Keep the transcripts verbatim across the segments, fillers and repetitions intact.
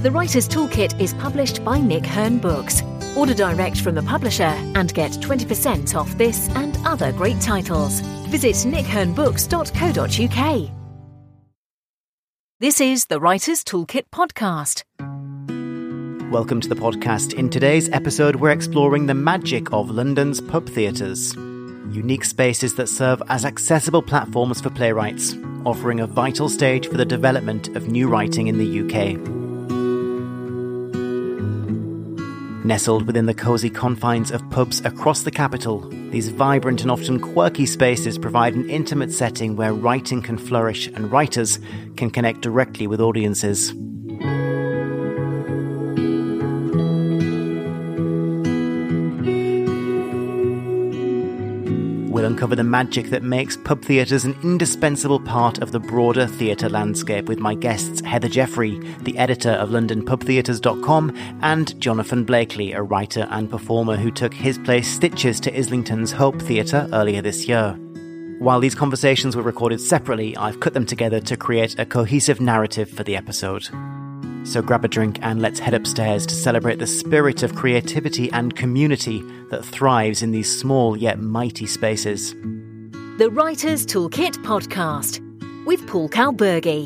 The Writer's Toolkit is published by Nick Hern Books. Order direct from the publisher and get twenty percent off this and other great titles. Visit nick hern books dot co dot uk. This is the Writer's Toolkit podcast. Welcome to the podcast. In today's episode, we're exploring the magic of London's pub theatres. Unique spaces that serve as accessible platforms for playwrights, offering a vital stage for the development of new writing in the U K. Nestled within the cosy confines of pubs across the capital, these vibrant and often quirky spaces provide an intimate setting where writing can flourish and writers can connect directly with audiences. We'll uncover the magic that makes pub theatres an indispensable part of the broader theatre landscape with my guests Heather Jeffrey, the editor of london pub theatres dot com, and Jonathan Blakely, a writer and performer who took his play Stitches to Islington's Hope Theatre earlier this year. While these conversations were recorded separately, I've cut them together to create a cohesive narrative for the episode. So grab a drink and let's head upstairs to celebrate the spirit of creativity and community that thrives in these small yet mighty spaces. The Writer's Toolkit podcast with Paul Kalburgi.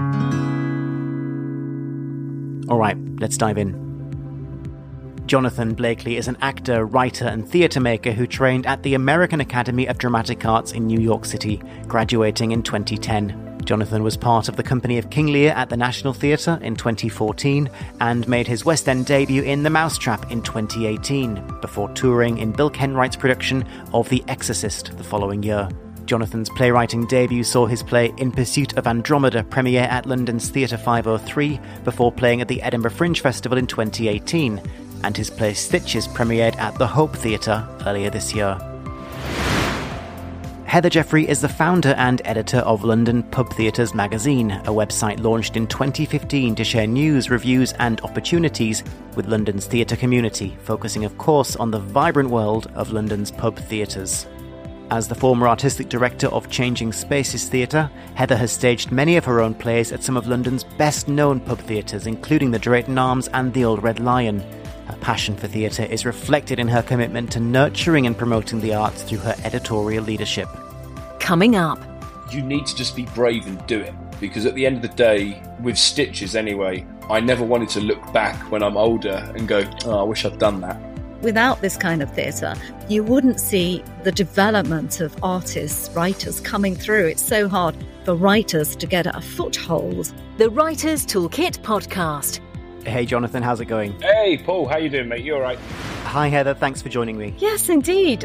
All right, let's dive in. Jonathan Blakely is an actor, writer and theatre maker who trained at the American Academy of Dramatic Arts in New York City, graduating in twenty ten. Jonathan was part of the company of King Lear at the National Theatre in twenty fourteen and made his West End debut in The Mousetrap in twenty eighteen, before touring in Bill Kenwright's production of The Exorcist the following year. Jonathan's playwriting debut saw his play In Pursuit of Andromeda premiere at London's Theatre five oh three before playing at the Edinburgh Fringe Festival in twenty eighteen, and his play Stitches premiered at the Hope Theatre earlier this year. Heather Jeffrey is the founder and editor of London Pub Theatres magazine, a website launched in twenty fifteen to share news, reviews and opportunities with London's theatre community, focusing of course on the vibrant world of London's pub theatres. As the former artistic director of Changing Spaces Theatre, Heather has staged many of her own plays at some of London's best-known pub theatres, including the Drayton Arms and the Old Red Lion. Her passion for theatre is reflected in her commitment to nurturing and promoting the arts through her editorial leadership. Coming up. You need to just be brave and do it, because at the end of the day, with Stitches anyway, I never wanted to look back when I'm older and go, oh, I wish I'd done that. Without this kind of theatre, you wouldn't see the development of artists, writers coming through. It's so hard for writers to get a foothold. The Writer's Toolkit podcast. Hey Jonathan, how's it going? Hey Paul, how you doing, mate? You all right? Hi Heather, thanks for joining me. Yes, indeed.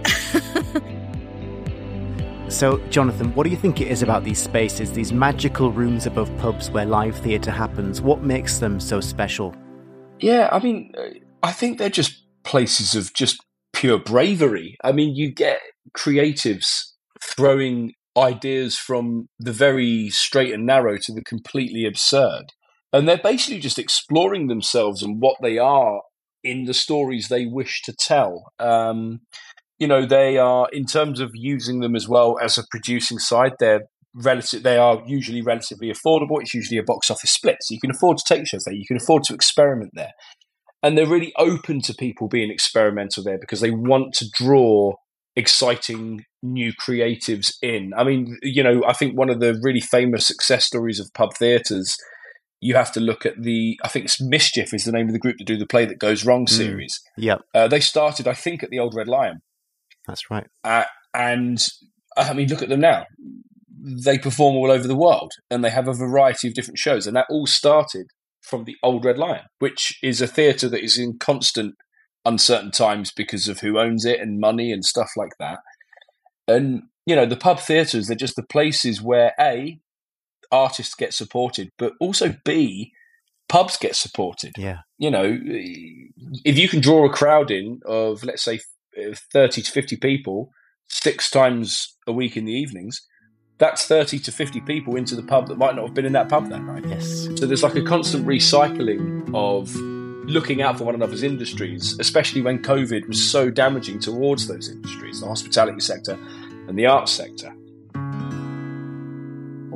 So, Jonathan, what do you think it is about these spaces, these magical rooms above pubs where live theatre happens? What makes them so special? Yeah, I mean, I think they're just places of just pure bravery. I mean, you get creatives throwing ideas from the very straight and narrow to the completely absurd. And they're basically just exploring themselves and what they are in the stories they wish to tell. Um, you know, they are, in terms of using them as well as a producing side, they're relative. They are usually relatively affordable. It's usually a box office split, so you can afford to take shows there. You can afford to experiment there. And they're really open to people being experimental there because they want to draw exciting new creatives in. I mean, you know, I think one of the really famous success stories of pub theatres, you have to look at the, I think it's Mischief is the name of the group that do the Play That Goes Wrong series. Mm, yeah. Uh, they started, I think, at the Old Red Lion. That's right. Uh, and, I mean, look at them now. They perform all over the world and they have a variety of different shows. And that all started from the Old Red Lion, which is a theatre that is in constant uncertain times because of who owns it and money and stuff like that. And, you know, the pub theatres, they're just the places where, A, artists get supported, but also B, pubs get supported. Yeah. You know, if you can draw a crowd in of, let's say, thirty to fifty people six times a week in the evenings, that's thirty to fifty people into the pub that might not have been in that pub that night. Yes. So there's like a constant recycling of looking out for one another's industries, especially when COVID was so damaging towards those industries, the hospitality sector and the arts sector.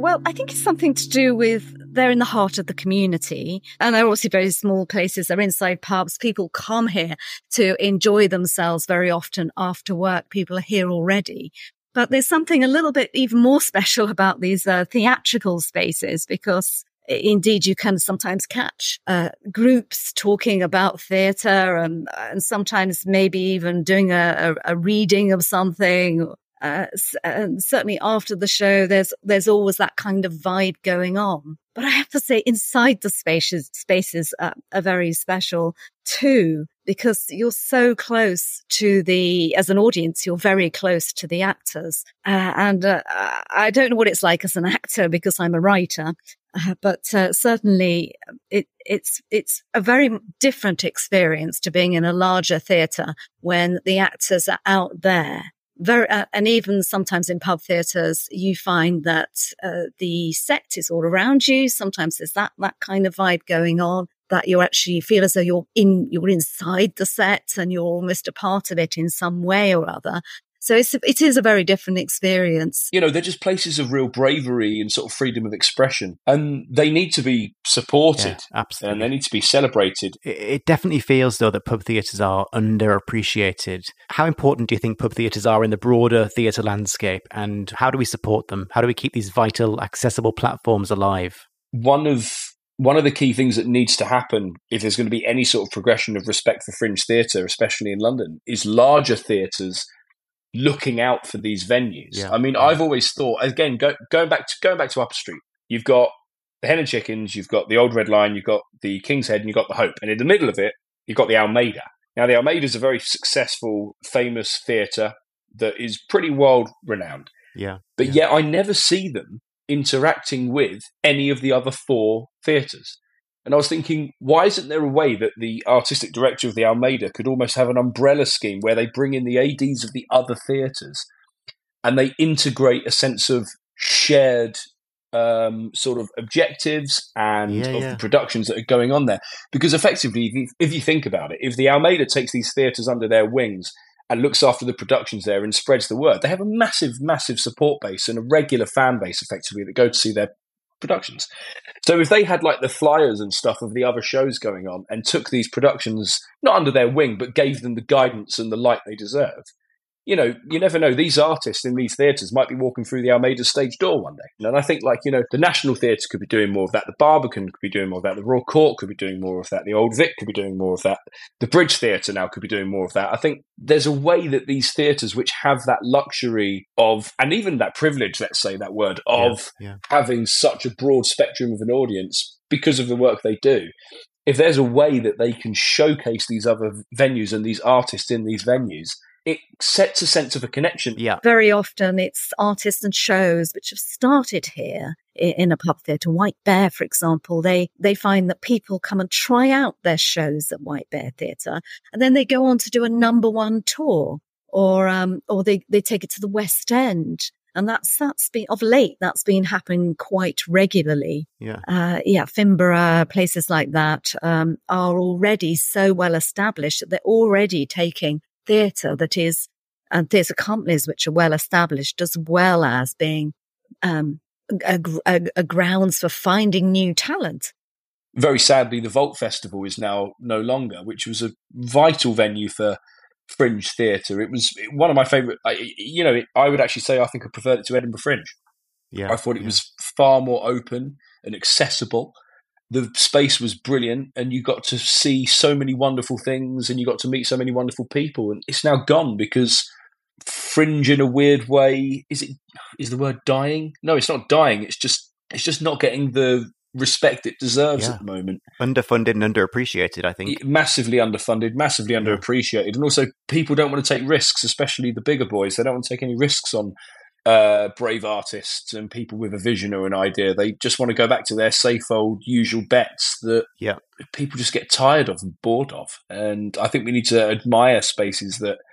Well, I think it's something to do with they're in the heart of the community, and they're obviously very small places. They're inside pubs. People come here to enjoy themselves very often after work. People are here already. But there's something a little bit even more special about these uh, theatrical spaces, because indeed you can sometimes catch uh, groups talking about theatre, and, and sometimes maybe even doing a, a, a reading of something. Uh, and certainly after the show, there's there's always that kind of vibe going on. But I have to say, inside the spaces, spaces are, are very special too, because you're so close to the, as an audience, you're very close to the actors. Uh, and uh, I don't know what it's like as an actor, because I'm a writer, uh, but uh, certainly it, it's it's a very different experience to being in a larger theatre when the actors are out there. Very, uh, and even sometimes in pub theatres, you find that uh, the set is all around you. Sometimes there's that that kind of vibe going on, that you actually feel as though you're in you're inside the set and you're almost a part of it in some way or other. So it's, it is a very different experience. You know, they're just places of real bravery and sort of freedom of expression, and they need to be supported. Yeah, absolutely. And they need to be celebrated. It, it definitely feels, though, that pub theatres are underappreciated. How important do you think pub theatres are in the broader theatre landscape, and how do we support them? How do we keep these vital, accessible platforms alive? One of One of the key things that needs to happen if there's going to be any sort of progression of respect for fringe theatre, especially in London, is larger theatres looking out for these venues. Yeah, I mean, yeah. I've always thought, again, go, going back to going back to Upper Street, you've got the Hen and Chickens, you've got the Old Red Line, you've got the King's Head, and you've got the Hope, and in the middle of it, you've got the Almeida. Now, the Almeida is a very successful, famous theatre that is pretty world renowned. Yeah, but yeah. yet I never see them interacting with any of the other four theatres. And I was thinking, why isn't there a way that the artistic director of the Almeida could almost have an umbrella scheme where they bring in the A Ds of the other theatres and they integrate a sense of shared um, sort of objectives and Yeah, of yeah. the productions that are going on there? Because effectively, if you, if you think about it, if the Almeida takes these theatres under their wings and looks after the productions there and spreads the word, they have a massive, massive support base and a regular fan base, effectively, that go to see their productions. So if they had like the flyers and stuff of the other shows going on and took these productions not under their wing but gave them the guidance and the light they deserve, you know, you never know, these artists in these theatres might be walking through the Almeida stage door one day. And I think, like, you know, the National Theatre could be doing more of that, the Barbican could be doing more of that, the Royal Court could be doing more of that, the Old Vic could be doing more of that, the Bridge Theatre now could be doing more of that. I think there's a way that these theatres which have that luxury of, and even that privilege, let's say that word, of Yeah, yeah. having such a broad spectrum of an audience because of the work they do, if there's a way that they can showcase these other venues and these artists in these venues, it sets a sense of a connection. Yeah. Very often it's artists and shows which have started here i- in a pub theatre. White Bear, for example, they, they find that people come and try out their shows at White Bear Theatre, and then they go on to do a number one tour, or um, or they, they take it to the West End. And that's that's been, of late, that's been happening quite regularly. Yeah. Uh, yeah, Finborough, places like that um, are already so well established that they're already taking theatre that is, and theatre companies which are well established, as well as being um, a, a, a grounds for finding new talent. Very sadly, the Vault Festival is now no longer, which was a vital venue for fringe theatre. It was one of my favourite, you know, I would actually say I think I preferred it to Edinburgh Fringe. Yeah. I thought it yeah. was far more open and accessible. The space was brilliant, and you got to see so many wonderful things, and you got to meet so many wonderful people. And it's now gone because fringe, in a weird way, is it is the word dying? No, it's not dying. It's just it's just not getting the respect it deserves Yeah. at the moment. Underfunded and underappreciated, I think. Massively underfunded, massively underappreciated, and also people don't want to take risks, especially the bigger boys. They don't want to take any risks on uh, brave artists and people with a vision or an idea. They just want to go back to their safe old usual bets that Yeah. people just get tired of and bored of. And I think we need to admire spaces that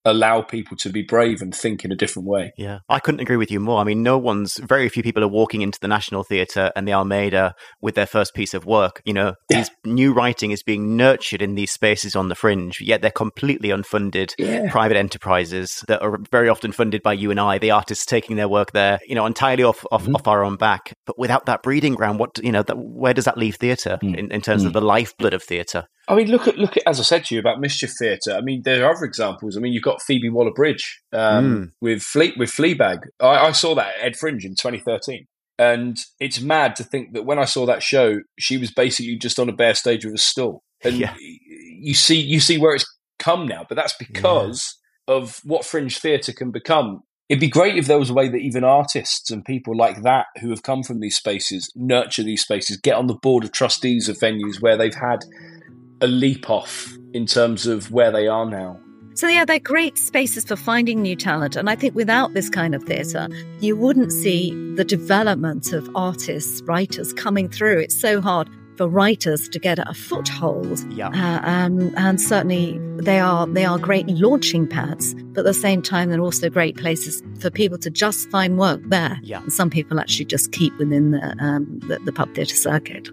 allow people to be brave and think in a different way. Yeah, I couldn't agree with you more. I mean, no one's, very few people are walking into the National Theatre and the Almeida with their first piece of work. You know, yeah. These new writing is being nurtured in these spaces on the fringe, yet they're completely unfunded yeah. private enterprises that are very often funded by you and I, the artists taking their work there, you know, entirely off off, mm-hmm. off our own back. But without that breeding ground, what, you know, that, where does that leave theatre mm. in, in terms mm. of the lifeblood of theatre? I mean, look at, look at, as I said to you about Mischief Theatre. I mean, there are other examples. I mean, you've got Phoebe Waller-Bridge um, mm. with Fleet, with Fleabag. I, I saw that at Ed Fringe in twenty thirteen. And it's mad to think that when I saw that show, she was basically just on a bare stage with a stool. And yeah. you see, you see where it's come now, but that's because yeah. of what fringe theatre can become. It'd be great if there was a way that even artists and people like that who have come from these spaces nurture these spaces, get on the board of trustees of venues where they've had a leap off in terms of where they are now. So yeah, they're great spaces for finding new talent. And I think without this kind of theatre, you wouldn't see the development of artists, writers coming through. It's so hard for writers to get a foothold. Yeah. Uh, um, and certainly they are they are great launching pads, but at the same time, they're also great places for people to just find work there. Yeah. And some people actually just keep within the, um, the, the pub theatre circuit.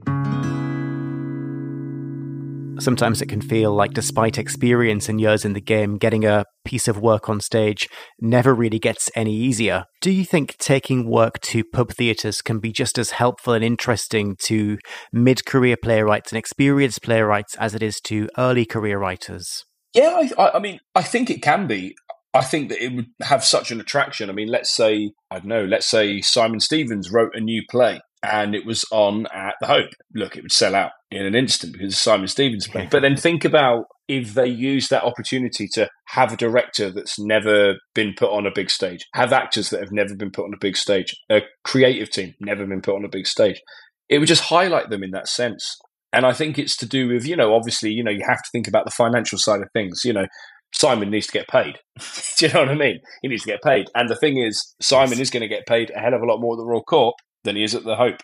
Sometimes it can feel like, despite experience and years in the game, getting a piece of work on stage never really gets any easier. Do you think taking work to pub theatres can be just as helpful and interesting to mid-career playwrights and experienced playwrights as it is to early career writers? Yeah, I, I mean, I think it can be. I think that it would have such an attraction. I mean, let's say, I don't know, let's say Simon Stevens wrote a new play and it was on at the Hope. Look, it would sell out in an instant because it's Simon Stevens' play. But then think about if they use that opportunity to have a director that's never been put on a big stage, have actors that have never been put on a big stage, a creative team never been put on a big stage. It would just highlight them in that sense. And I think it's to do with, you know, obviously, you know, you have to think about the financial side of things. You know, Simon needs to get paid. Do you know what I mean? He needs to get paid. And the thing is, Simon is going to get paid a hell of a lot more at the Royal Court than he is at the Hope.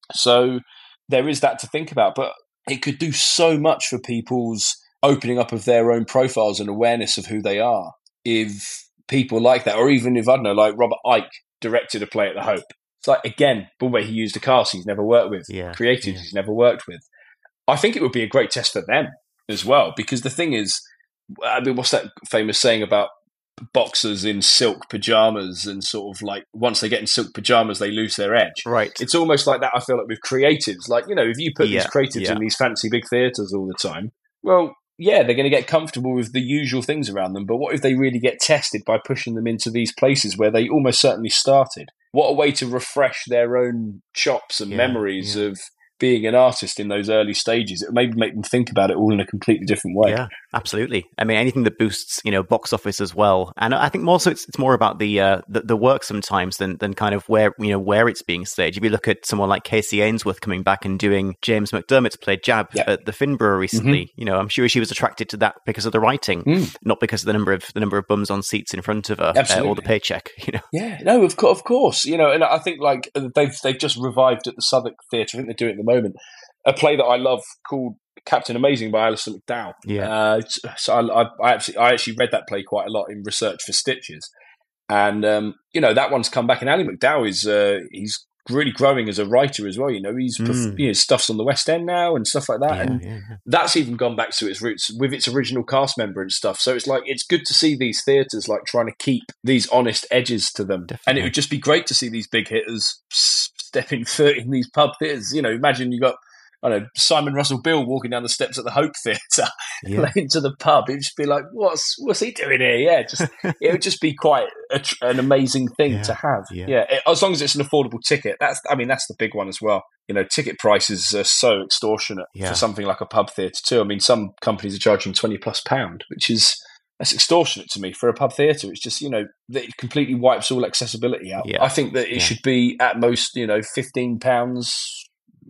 So there is that to think about. But it could do so much for people's opening up of their own profiles and awareness of who they are if people like that, or even if, I don't know, like Robert Icke directed a play at the Hope. It's like, again, but where he used a cast he's never worked with, yeah, creatives yeah. he's never worked with. I think it would be a great test for them as well, because the thing is, I mean, what's that famous saying about boxers in silk pajamas and sort of like once they get in silk pajamas, they lose their edge. Right. It's almost like that, I feel like, with creatives. Like, you know, if you put yeah, these creatives yeah. in these fancy big theatres all the time, well, yeah, they're going to get comfortable with the usual things around them. But what if they really get tested by pushing them into these places where they almost certainly started? What a way to refresh their own chops and yeah, memories yeah. of being an artist in those early stages. It maybe make them think about it all in a completely different way. Yeah, absolutely. I mean, anything that boosts, you know, box office as well. And I think more so it's, it's more about the, uh, the the work sometimes than than kind of where, you know, where it's being staged. If you look at someone like Casey Ainsworth coming back and doing James McDermott's play Jab yeah. at the Finborough recently, mm-hmm. you know, I'm sure she was attracted to that because of the writing, mm. not because of the number of the number of bums on seats in front of her uh, or the paycheck. You know. Yeah, no, of course, of course. You know, and I think like they've they've just revived at the Southwark Theatre. I think they're doing it at the moment. A play that I love called Captain Amazing by Alison McDowell. Yeah. Uh, so I, I, I actually I actually read that play quite a lot in research for Stitches, and um, you know that one's come back. And Ali McDowell is uh, he's really growing as a writer as well. You know, he's mm. you know stuff's on the West End now and stuff like that, yeah, and yeah. that's even gone back to its roots with its original cast member and stuff. So it's like it's good to see these theatres like trying to keep these honest edges to them, Definitely. And it would just be great to see these big hitters stepping foot in these pub theatres. You know, imagine you got. I don't know, Simon Russell Bill walking down the steps at the Hope Theatre yeah. into the pub. It'd just be like, what's what's he doing here? Yeah, just it would just be quite a, an amazing thing yeah. to have. Yeah. yeah, it, as long as it's an affordable ticket. That's, I mean, that's the big one as well. You know, ticket prices are so extortionate yeah. for something like a pub theatre too. I mean, some companies are charging twenty plus pound, which is that's extortionate to me for a pub theatre. It's just, you know, that it completely wipes all accessibility out. Yeah. I think that it yeah. should be at most, you know, fifteen pounds.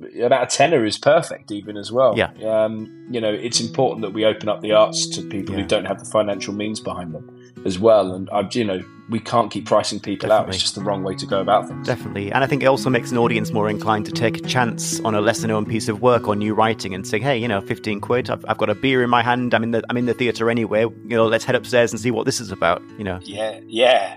about a tenner is perfect even as well. Yeah. Um, you know, it's important that we open up the arts to people Yeah. who don't have the financial means behind them as well. And, I, you know, we can't keep pricing people Definitely. out. It's just the wrong way to go about things. Definitely. And I think it also makes an audience more inclined to take a chance on a lesser known piece of work or new writing and say, hey, you know, fifteen quid, I've, I've got a beer in my hand, I'm in the I'm in the theatre anyway, you know, let's head upstairs and see what this is about, you know. Yeah, yeah.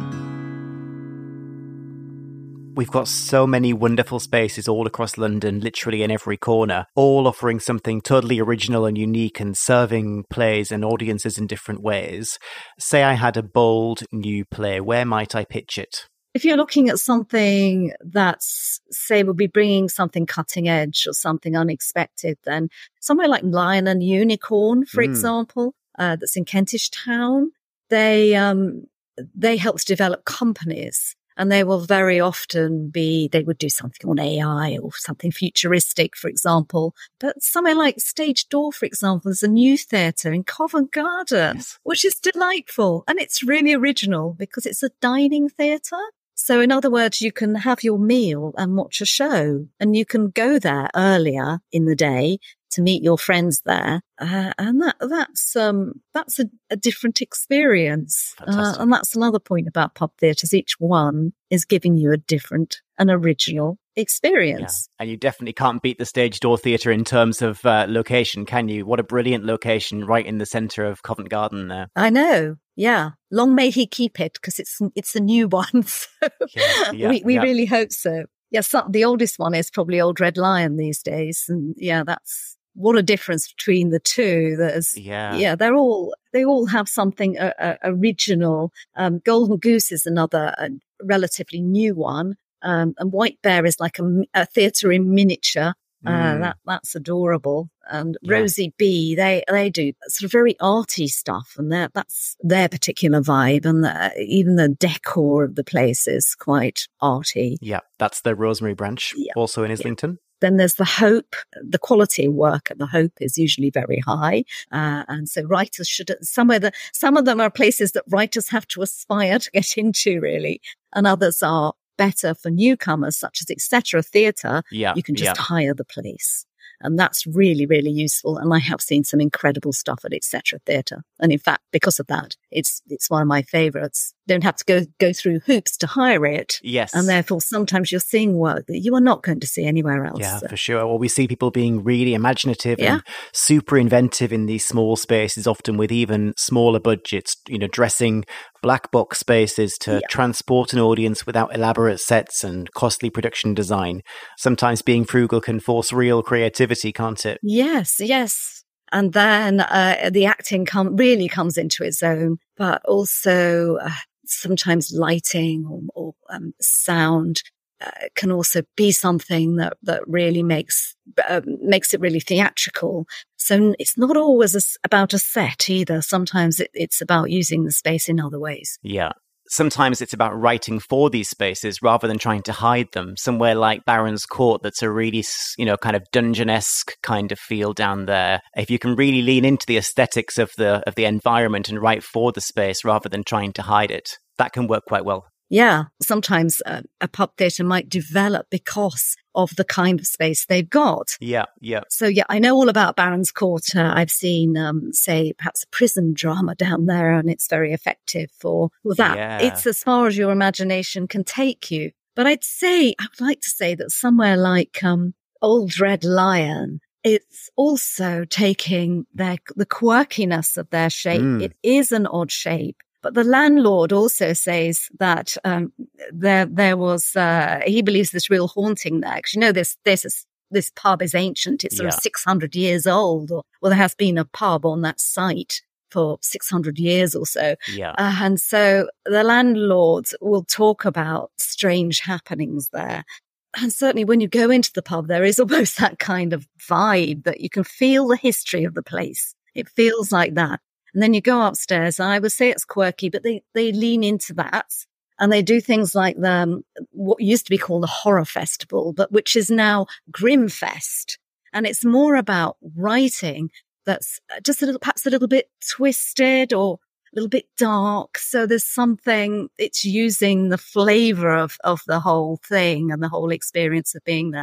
We've got so many wonderful spaces all across London, literally in every corner, all offering something totally original and unique and serving plays and audiences in different ways. Say I had a bold new play, where might I pitch it? If you're looking at something that's, say, will be bringing something cutting edge or something unexpected, then somewhere like Lion and Unicorn, for mm. example, uh, that's in Kentish Town, they um, they help to develop companies. And they will very often be, they would do something on A I or something futuristic, for example. But somewhere like Stage Door, for example, is a new theatre in Covent Garden, yes. which is delightful. And it's really original because it's a dining theatre. So in other words, you can have your meal and watch a show, and you can go there earlier in the day to meet your friends there. Uh, and that, that's, um, that's a, a different experience. Uh, and that's another point about pub theatres. Each one is giving you a different and original experience. Yeah. And you definitely can't beat the Stage Door Theatre in terms of uh, location, can you? What a brilliant location right in the centre of Covent Garden there. I know. Yeah. Long may he keep it, because it's, it's a new one. So yeah, yeah, we, we yeah. really hope so. Yeah. So the oldest one is probably Old Red Lion these days. And yeah, that's, what a difference between the two. There's, yeah, yeah, they're all, they all have something uh, uh, original. Um, Golden Goose is another uh, relatively new one. Um, and White Bear is like a, a theatre in miniature. Uh, mm. that, that's adorable. And yeah. Rosie B, they, they do sort of very arty stuff, and that's their particular vibe. And the, even the decor of the place is quite arty. Yeah. That's the Rosemary Branch, yeah. also in Islington. Yeah. Then there's the Hope. The quality of work at the Hope is usually very high. Uh, and so writers should, somewhere the, some of them are places that writers have to aspire to get into, really. And others are better for newcomers, such as et cetera Theatre. Yeah, you can just yeah. hire the place. And that's really, really useful. And I have seen some incredible stuff at et cetera Theatre. And in fact, because of that, it's it's one of my favourites. Don't have to go go through hoops to hire it. Yes. And therefore, sometimes you're seeing work that you are not going to see anywhere else. Yeah, so. for sure. Well, we see people being really imaginative yeah. and super inventive in these small spaces, often with even smaller budgets, you know, dressing black box spaces to yeah. transport an audience without elaborate sets and costly production design. Sometimes being frugal can force real creativity, can't it? Yes, yes. And then uh, the acting come, really comes into its own, but also uh, sometimes lighting or, or um, sound uh, can also be something that, that really makes uh, makes it really theatrical. So it's not always a, about a set either. Sometimes it, it's about using the space in other ways. Yeah. Sometimes it's about writing for these spaces rather than trying to hide them. Somewhere like Baron's Court, that's a really, you know, kind of dungeon-esque kind of feel down there. If you can really lean into the aesthetics of the of the environment and write for the space rather than trying to hide it, that can work quite well. Yeah, sometimes uh, a pub theatre might develop because of the kind of space they've got. Yeah, yeah. So, yeah, I know all about Baron's Court. Uh, I've seen, um, say, perhaps a prison drama down there, and it's very effective for, for that. Yeah. It's as far as your imagination can take you. But I'd say, I would like to say that somewhere like um, Old Red Lion, it's also taking their, the quirkiness of their shape. Mm. It is an odd shape. But the landlord also says that um, there there was, uh, he believes there's real haunting there. Because, you know, this this is, this pub is ancient. It's sort yeah. of six hundred years old. Or, well, there has been a pub on that site for six hundred years or so. Yeah. Uh, and so the landlords will talk about strange happenings there. And certainly when you go into the pub, there is almost that kind of vibe that you can feel the history of the place. It feels like that. And then you go upstairs, and I would say it's quirky, but they, they lean into that, and they do things like the, um, what used to be called the Horror Festival, but which is now Grimfest. And it's more about writing that's just a little, perhaps a little bit twisted or a little bit dark. So there's something, it's using the flavor of, of the whole thing and the whole experience of being there.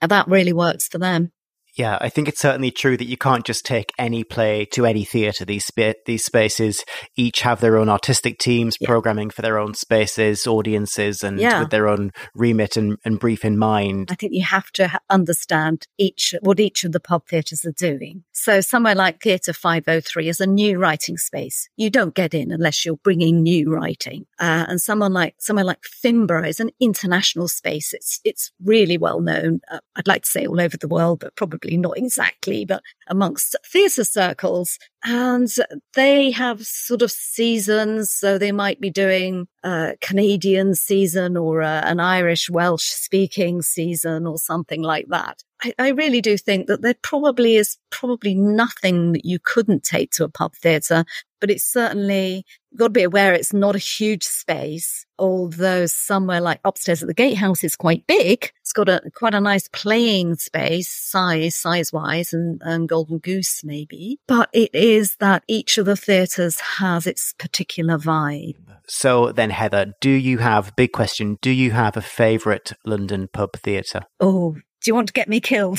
And that really works for them. Yeah, I think it's certainly true that you can't just take any play to any theatre. These spa- these spaces each have their own artistic teams, yeah. programming for their own spaces, audiences, and yeah. with their own remit and, and brief in mind. I think you have to understand each what each of the pub theatres are doing. So somewhere like Theatre five oh three is a new writing space. You don't get in unless you're bringing new writing. Uh, and someone like somewhere like Finborough is an international space. It's it's really well known. Uh, I'd like to say all over the world, but probably not exactly, but amongst theatre circles. And they have sort of seasons. So they might be doing a Canadian season or a, an Irish Welsh speaking season or something like that. I, I really do think that there probably is probably nothing that you couldn't take to a pub theatre, but it's certainly got to be aware it's not a huge space, although somewhere like upstairs at the Gatehouse is quite big. It's got a quite a nice playing space, size, size-wise, and, and Golden Goose maybe. But it is that each of the theatres has its particular vibe. So then, Heather, do you have, big question, do you have a favourite London pub theatre? Oh, do you want to get me killed?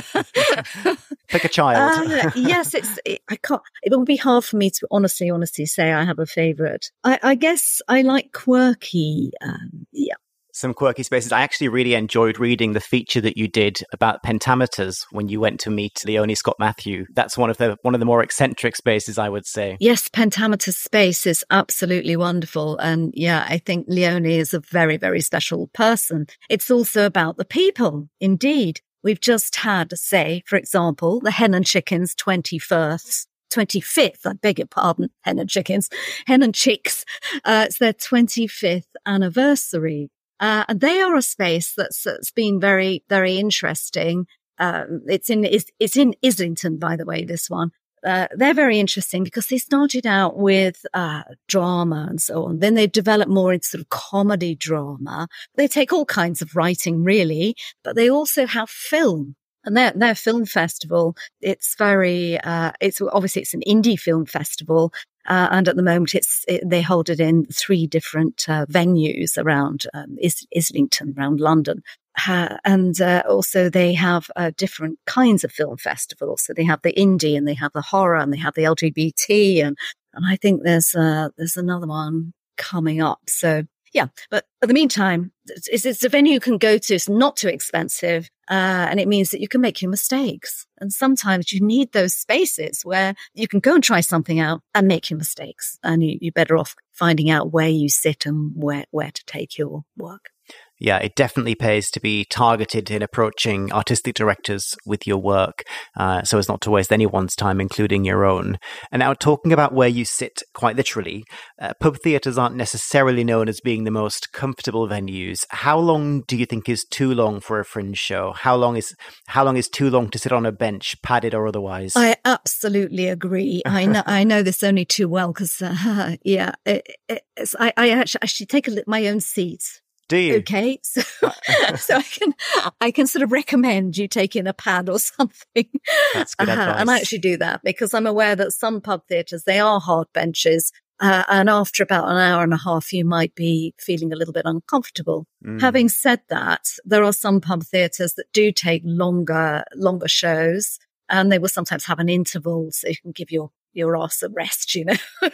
Pick a child. uh, yes, it's. It, I can't. It would be hard for me to honestly, honestly say I have a favourite. I, I guess I like quirky. Um, yeah. Some quirky spaces. I actually really enjoyed reading the feature that you did about pentameters when you went to meet Leonie Scott Matthew. That's one of the one of the more eccentric spaces, I would say. Yes, pentameter space is absolutely wonderful. And yeah, I think Leonie is a very, very special person. It's also about the people, indeed. We've just had, say, for example, the Hen and Chickens twenty-first. twenty-fifth, I beg your pardon, Hen and Chickens, Hen and Chicks. Uh, it's their twenty-fifth anniversary. Uh, and they are a space that's, that's been very, very interesting. Um, it's in, it's, it's in Islington, by the way, this one. Uh, they're very interesting because they started out with, uh, drama and so on. Then they developed more into sort of comedy drama. They take all kinds of writing, really, but they also have film. And their, their film festival, it's very, uh, it's obviously it's an indie film festival. Uh, and at the moment, it's it, they hold it in three different uh, venues around um, Is- Islington, around London. Uh, and uh, also they have uh, different kinds of film festivals. So they have the indie and they have the horror and they have the L G B T. And, and I think there's uh, there's another one coming up. So, yeah. But in the meantime, it's, it's a venue you can go to. It's not too expensive. Uh, and it means that you can make your mistakes. And sometimes you need those spaces where you can go and try something out and make your mistakes. And you, you're better off finding out where you sit and where, where to take your work. Yeah, it definitely pays to be targeted in approaching artistic directors with your work, uh, so as not to waste anyone's time, including your own. And now, talking about where you sit, quite literally, uh, pub theatres aren't necessarily known as being the most comfortable venues. How long do you think is too long for a fringe show? How long is how long is too long to sit on a bench, padded or otherwise? I absolutely agree. I know I know this only too well because, uh, yeah, it, it, it's, I, I actually, actually take a look at my own seat. Do you? Okay, so so I can I can sort of recommend you taking a pad or something. That's good uh-huh. advice. And I actually do that because I'm aware that some pub theatres, they are hard benches. Uh, and after about an hour and a half, you might be feeling a little bit uncomfortable. Mm. Having said that, there are some pub theatres that do take longer, longer shows, and they will sometimes have an interval so you can give your, your ass a rest, you know.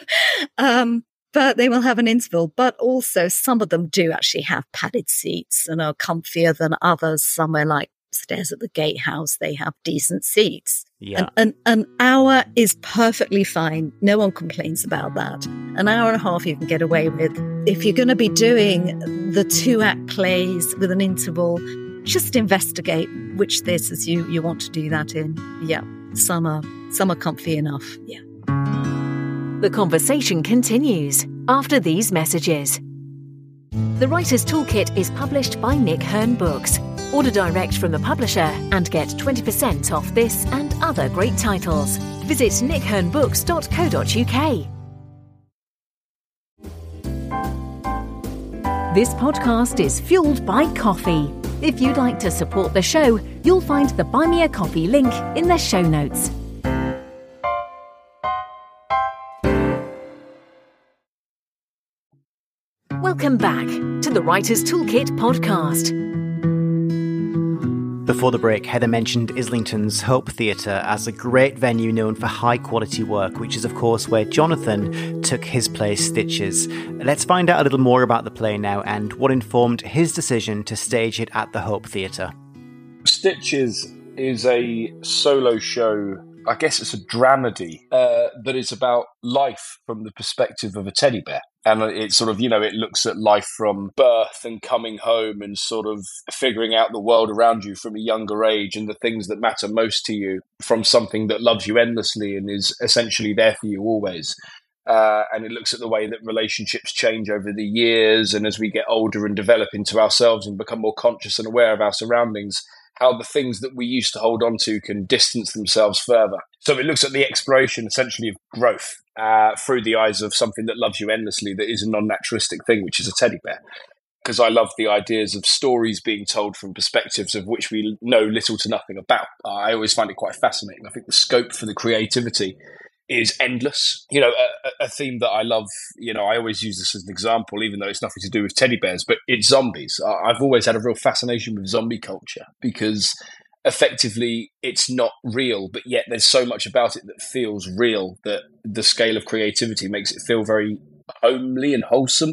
um, But they will have an interval. But also some of them do actually have padded seats and are comfier than others. Somewhere like upstairs at the Gatehouse, they have decent seats. Yeah. An, an, an hour is perfectly fine. No one complains about that. An hour and a half you can get away with. If you're going to be doing the two-act plays with an interval, just investigate which theatres you, you want to do that in. Yeah, some are, some are comfy enough. Yeah. The conversation continues after these messages. The Writer's Toolkit is published by Nick Hern Books. Order direct from the publisher and get twenty percent off this and other great titles. Visit nick hern books dot co dot uk. This podcast is fueled by coffee. If you'd like to support the show, you'll find the Buy Me a Coffee link in the show notes. Welcome back to the Writer's Toolkit podcast. Before the break, Heather mentioned Islington's Hope Theatre as a great venue known for high-quality work, which is, of course, where Jonathan took his play Stitches. Let's find out a little more about the play now and what informed his decision to stage it at the Hope Theatre. Stitches is a solo show. I guess it's a dramedy uh, that is about life from the perspective of a teddy bear. And it's sort of, you know, it looks at life from birth and coming home and sort of figuring out the world around you from a younger age and the things that matter most to you from something that loves you endlessly and is essentially there for you always. Uh, and it looks at the way that relationships change over the years and as we get older and develop into ourselves and become more conscious and aware of our surroundings, how the things that we used to hold on to can distance themselves further. So it looks at the exploration, essentially, of growth uh, through the eyes of something that loves you endlessly, that is a non-naturalistic thing, which is a teddy bear. Because I love the ideas of stories being told from perspectives of which we know little to nothing about. I always find it quite fascinating. I think the scope for the creativity is endless. You know, a, a theme that I love, you know, I always use this as an example, even though it's nothing to do with teddy bears, but it's zombies. I've always had a real fascination with zombie culture because effectively it's not real, but yet there's so much about it that feels real that the scale of creativity makes it feel very homely and wholesome.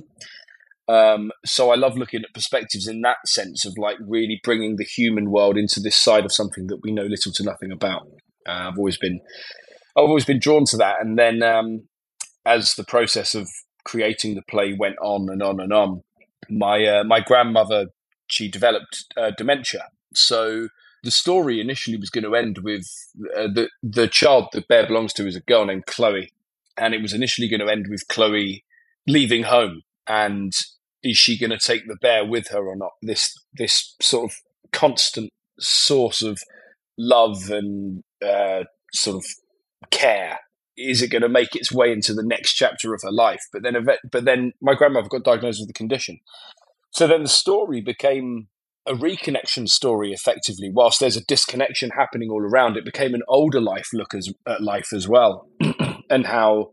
Um, so I love looking at perspectives in that sense of like really bringing the human world into this side of something that we know little to nothing about. Uh, I've always been I've always been drawn to that. And then um, as the process of creating the play went on and on and on, my uh, my grandmother, she developed uh, dementia. So the story initially was going to end with uh, the, the child the bear belongs to is a girl named Chloe. And it was initially going to end with Chloe leaving home. And is she going to take the bear with her or not? This, this sort of constant source of love and uh, sort of care, is it going to make its way into the next chapter of her life? But then but then my grandmother got diagnosed with the condition, so then the story became a reconnection story effectively. Whilst there's a disconnection happening all around, it became an older life look as, at life as well and how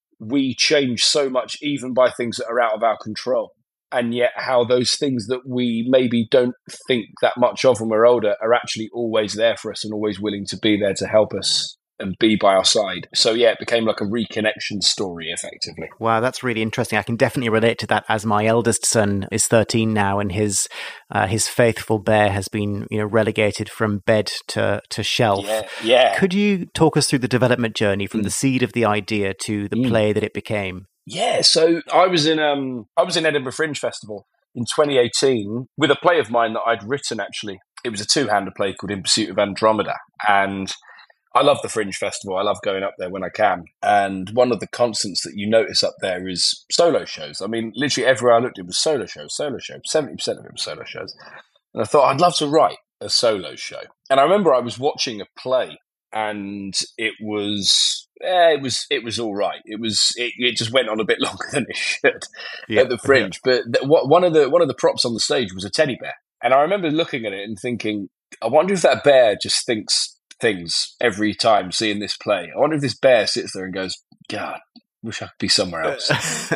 we change so much even by things that are out of our control, and yet how those things that we maybe don't think that much of when we're older are actually always there for us and always willing to be there to help us and be by our side. So yeah, it became like a reconnection story effectively. Wow, that's really interesting. I can definitely relate to that as my eldest son is thirteen now and his uh, his faithful bear has been, you know, relegated from bed to, to shelf. Yeah, yeah. Could you talk us through the development journey from mm. the seed of the idea to the mm. play that it became? Yeah, so I was in um I was in Edinburgh Fringe Festival in twenty eighteen with a play of mine that I'd written actually. It was a two-hander play called In Pursuit of Andromeda, and I love the Fringe Festival. I love going up there when I can. And one of the constants that you notice up there is solo shows. I mean, literally everywhere I looked, it was solo shows, solo shows. seventy percent of it was solo shows. And I thought, I'd love to write a solo show. And I remember I was watching a play and it was, eh, it was, it was all right. It was, it, it just went on a bit longer than it should yeah, at the Fringe. Yeah. But th- what, one of the, one of the props on the stage was a teddy bear. And I remember looking at it and thinking, I wonder if that bear just thinks things every time seeing this play. I wonder if this bear sits there and goes, God, wish I could be somewhere else.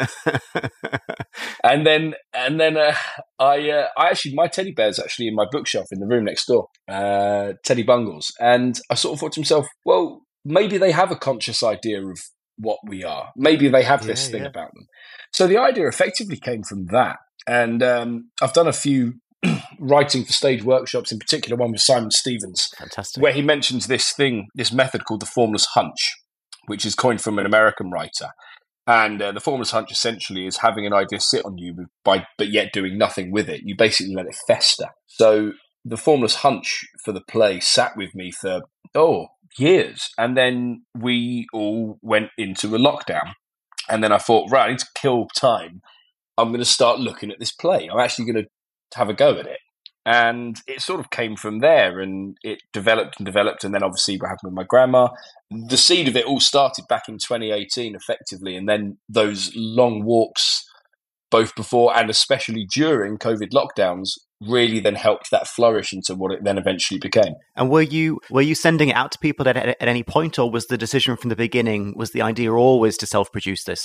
and then, and then uh, I, uh, I actually, my teddy bear's actually in my bookshelf in the room next door, uh, Teddy Bungles. And I sort of thought to myself, well, maybe they have a conscious idea of what we are. Maybe they have this yeah, thing yeah. about them. So the idea effectively came from that. And um, I've done a few writing for stage workshops, in particular one with Simon Stevens. Fantastic. Where he mentions this thing, this method called the formless hunch, which is coined from an American writer. And uh, the formless hunch essentially is having an idea sit on you, by but yet doing nothing with it. You basically let it fester. So the formless hunch for the play sat with me for, oh, years. And then we all went into a lockdown. And then I thought, right, I need to kill time. I'm going to start looking at this play. I'm actually going to have a go at it. And it sort of came from there and it developed and developed. And then obviously what happened with my grandma, the seed of it all started back in twenty eighteen effectively. And then those long walks, both before and especially during COVID lockdowns, really then helped that flourish into what it then eventually became. And were you were you sending it out to people at, at any point, or was the decision from the beginning, was the idea always to self-produce this?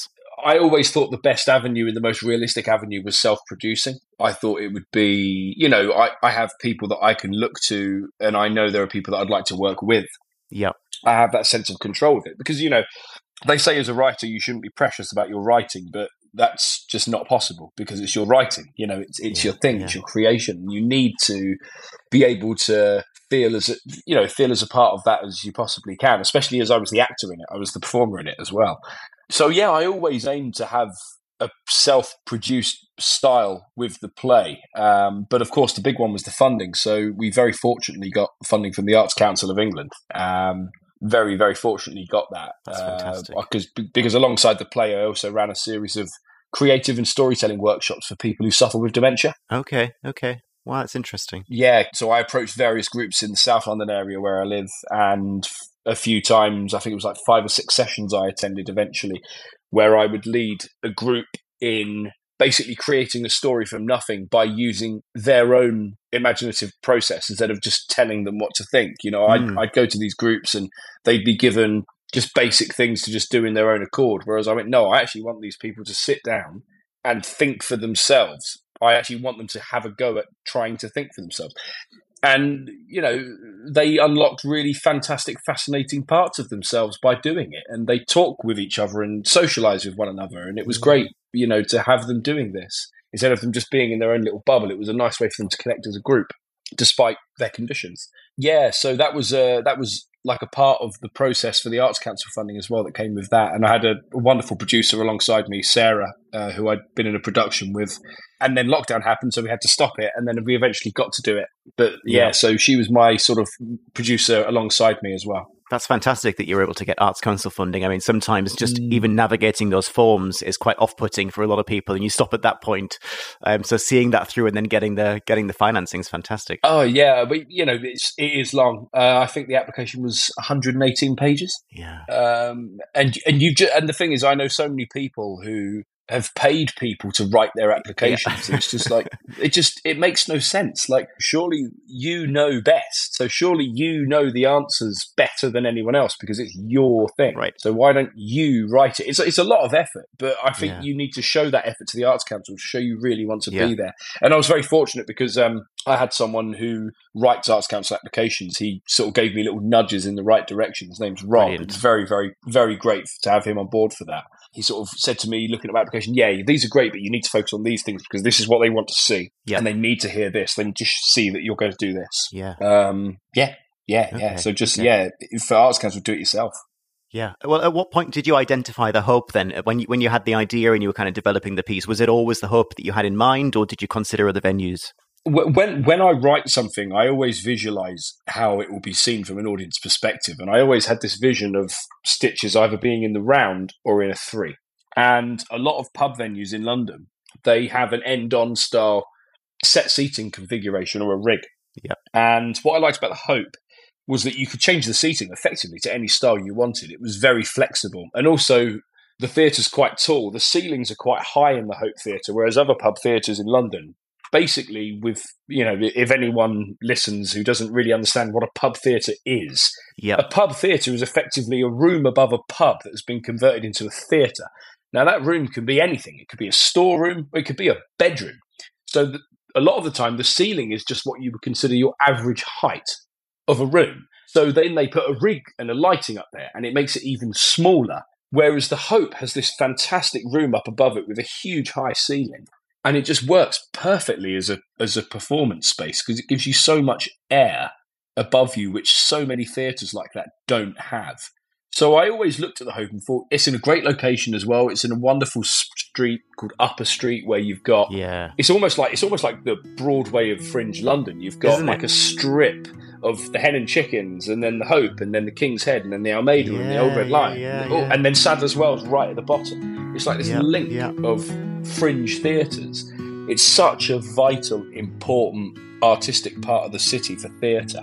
I always thought the best avenue and the most realistic avenue was self-producing. I thought it would be, you know, I, I have people that I can look to, and I know there are people that I'd like to work with. Yeah. I have that sense of control of it because, you know, they say as a writer, you shouldn't be precious about your writing, but that's just not possible because it's your writing. You know, it's it's yeah, your thing, yeah. it's your creation. You need to be able to feel as a, you know, feel as a part of that as you possibly can. Especially as I was the actor in it, I was the performer in it as well. So yeah, I always aim to have a self-produced style with the play, um, but of course the big one was the funding. So we very fortunately got funding from the Arts Council of England. Um, very, very fortunately got that. That's fantastic. Uh, because, because alongside the play, I also ran a series of creative and storytelling workshops for people who suffer with dementia. Okay, okay. Wow, that's interesting. Yeah, so I approached various groups in the South London area where I live, and a few times, I think it was like five or six sessions I attended eventually, where I would lead a group in basically creating a story from nothing by using their own imaginative process instead of just telling them what to think. You know, mm. I'd, I'd go to these groups and they'd be given just basic things to just do in their own accord. Whereas I went, no, I actually want these people to sit down and think for themselves. I actually want them to have a go at trying to think for themselves. And, you know, they unlocked really fantastic, fascinating parts of themselves by doing it. And they talk with each other and socialize with one another. And it was great, you know, to have them doing this. Instead of them just being in their own little bubble, it was a nice way for them to connect as a group, despite their conditions. Yeah, so that was uh, that was like a part of the process for the Arts Council funding as well that came with that. And I had a wonderful producer alongside me, Sarah, uh, who I'd been in a production with. And then lockdown happened, so we had to stop it. And then we eventually got to do it. But yeah, yeah. so she was my sort of producer alongside me as well. That's fantastic that you're able to get Arts Council funding. I mean, sometimes just mm. even navigating those forms is quite off-putting for a lot of people, and you stop at that point. Um, so seeing that through and then getting the getting the financing is fantastic. Oh yeah, but you know, it's, it is long. Uh, I think the application was one hundred eighteen pages. Yeah, um, and and you ju- and the thing is, I know so many people who have paid people to write their applications. Yeah. It's just like, it just, it makes no sense. Like, surely you know best. So surely you know the answers better than anyone else because it's your thing. Right. So why don't you write it? It's, it's a lot of effort, but I think yeah. you need to show that effort to the Arts Council to show you really want to yeah. be there. And I was very fortunate because um, I had someone who writes Arts Council applications. He sort of gave me little nudges in the right direction. His name's Rob. Brilliant. It's very, very, very great to have him on board for that. He sort of said to me, looking at my application, yeah, these are great, but you need to focus on these things because this is what they want to see. Yeah. And they need to hear this. They need to see that you're going to do this. Yeah. Um, yeah. Yeah. Okay. Yeah. So just, okay. yeah, for Arts Council, do it yourself. Yeah. Well, at what point did you identify the hope then? When you, when you had the idea and you were kind of developing the piece, was it always the hope that you had in mind, or did you consider other venues? When when I write something, I always visualize how it will be seen from an audience perspective. And I always had this vision of Stitches either being in the round or in a three. And a lot of pub venues in London, they have an end-on style set seating configuration or a rig. Yep. And what I liked about the Hope was that you could change the seating effectively to any style you wanted. It was very flexible. And also, the theatre's quite tall. The ceilings are quite high in the Hope Theatre, whereas other pub theatres in London, basically with, you know, if anyone listens who doesn't really understand what a pub theatre is, yep. a pub theatre is effectively a room above a pub that has been converted into a theatre. Now, that room can be anything. It could be a storeroom, or it could be a bedroom. So the, a lot of the time, the ceiling is just what you would consider your average height of a room. So then they put a rig and a lighting up there, and it makes it even smaller. Whereas the Hope has this fantastic room up above it with a huge high ceiling. And it just works perfectly as a as a performance space because it gives you so much air above you, which so many theatres like that don't have. So I always looked at the Hope and thought, it's in a great location as well. It's in a wonderful street called Upper Street where you've got... Yeah. It's almost like it's almost like the Broadway of Fringe London. You've got Isn't like it? a strip of the Hen and Chickens, and then the Hope, and then the King's Head, and then the Almeida, yeah, and the Old Red Lion. Yeah, Oh, yeah. and then Sadler's Wells right at the bottom. It's like this Yeah, link yeah. of fringe theatres. It's such a vital, important, artistic part of the city for theatre.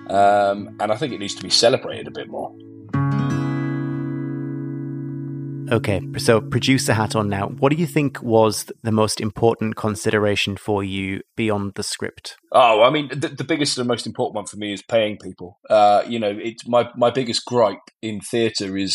Um, and I think it needs to be celebrated a bit more. Okay, so producer hat on now. What do you think was the most important consideration for you beyond the script? Oh, I mean, the, the biggest and most important one for me is paying people. Uh, you know, it's my, my biggest gripe in theatre is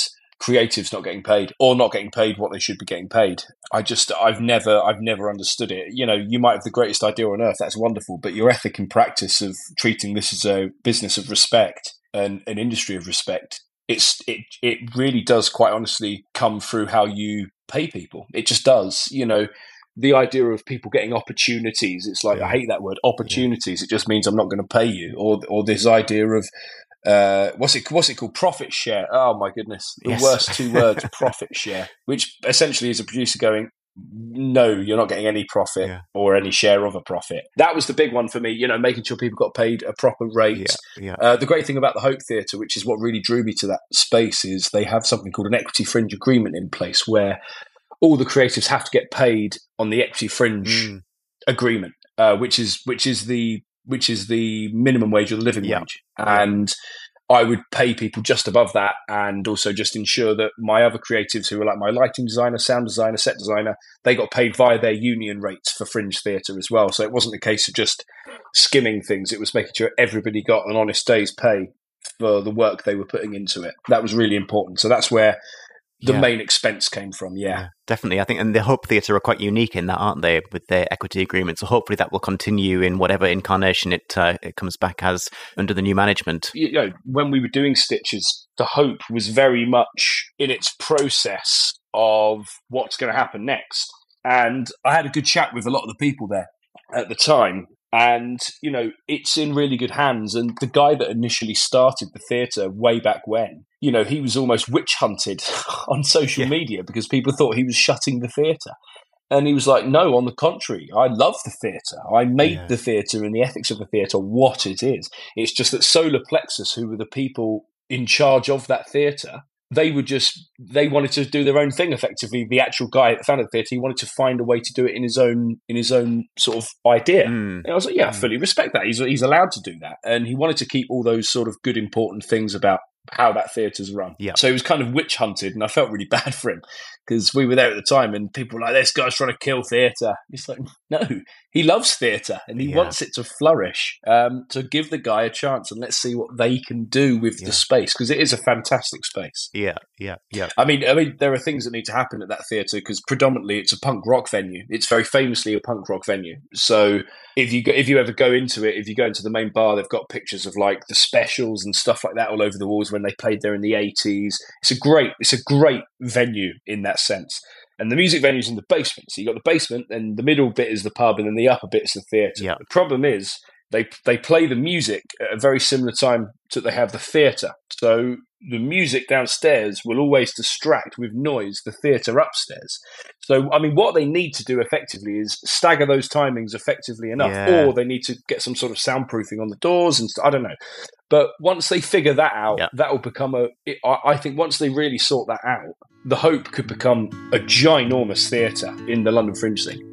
creatives not getting paid or not getting paid what they should be getting paid. I just, I've never, I've never understood it. You know, you might have the greatest idea on earth. That's wonderful. But your ethic and practice of treating this as a business of respect and an industry of respect, it's, it, it really does quite honestly come through how you pay people. It just does, you know. The idea of people getting opportunities, it's like, yeah. I hate that word, opportunities. Yeah. It just means I'm not going to pay you. Or or this idea of, uh, what's it what's it called? Profit share. Oh, my goodness. The yes. worst two words, profit share, which essentially is a producer going, no, you're not getting any profit yeah. or any share of a profit. That was the big one for me, you know, making sure people got paid a proper rate. Yeah. Yeah. Uh, the great thing about the Hope Theatre, which is what really drew me to that space, is they have something called an equity fringe agreement in place where all the creatives have to get paid on the equity fringe mm. agreement, uh, which is which is the which is the minimum wage or the living yeah. wage, and I would pay people just above that, and also just ensure that my other creatives, who were like my lighting designer, sound designer, set designer, they got paid via their union rates for fringe theatre as well. So it wasn't a case of just skimming things; it was making sure everybody got an honest day's pay for the work they were putting into it. That was really important. So that's where the yeah. main expense came from, yeah. yeah. Definitely. I think, and the Hope Theatre are quite unique in that, aren't they, with their equity agreement? So hopefully that will continue in whatever incarnation it uh, it comes back as under the new management. You know, when we were doing Stitches, the Hope was very much in its process of what's going to happen next. And I had a good chat with a lot of the people there at the time. And, you know, it's in really good hands. And the guy that initially started the theatre way back when, you know, he was almost witch hunted on social yeah. media because people thought he was shutting the theatre. And he was like, no, on the contrary, I love the theatre. I made yeah. the theatre and the ethics of the theatre what it is. It's just that Solar Plexus, who were the people in charge of that theatre, they were just, they wanted to do their own thing effectively. The actual guy that founded the theatre, he wanted to find a way to do it in his own, in his own sort of idea. Mm. And I was like, yeah, I fully respect that. He's, he's allowed to do that. And he wanted to keep all those sort of good, important things about how that theatre's run. Yeah. So he was kind of witch hunted, and I felt really bad for him because we were there at the time and people were like, this guy's trying to kill theatre. It's like, no, he loves theatre and he yeah. wants it to flourish. Um, so give the guy a chance and let's see what they can do with yeah. the space, because it is a fantastic space. Yeah, yeah, yeah. I mean, I mean, there are things that need to happen at that theatre because predominantly it's a punk rock venue. It's very famously a punk rock venue. So if you go, if you ever go into it, if you go into the main bar, they've got pictures of like the Specials and stuff like that all over the walls when they played there in the eighties. It's a great, it's a great venue in that sense. And the music venue's in the basement. So you got the basement, and the middle bit is the pub, and then the upper bit is the theatre. Yeah. The problem is they they play the music at a very similar time to they have the theatre. So the music downstairs will always distract with noise the theatre upstairs. So, I mean, what they need to do effectively is stagger those timings effectively enough, yeah. or they need to get some sort of soundproofing on the doors and st- I don't know. But once they figure that out, yeah. that will become a, it, I, I think once they really sort that out, the Hope could become a ginormous theatre in the London Fringe scene.